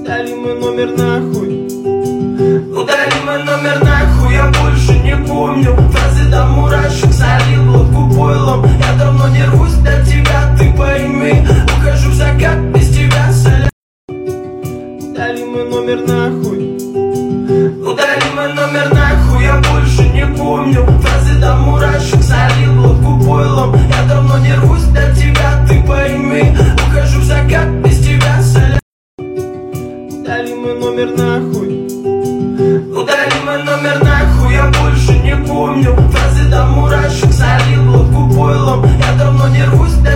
Удали мой номер нахуй. Удали мой номер нахуй, я больше не помню. Фразы до мурашек, залил лодку пойлом. Я давно не рвусь для тебя, ты пойми. Ухожу в закат без тебя, соля. Удали мой номер нахуй. Удали мой номер нахуй, я больше не помню. Фразы до мурашек, залил лодку пойлом. Я давно не рвусь для тебя, ты пойми. Ухожу в закат без тебя, соля. Удали мой номер нахуй. Удали мой номер нахуй, я больше не помню. Фразы до мурашек, залил лодку пойлом. Я давно не рвусь для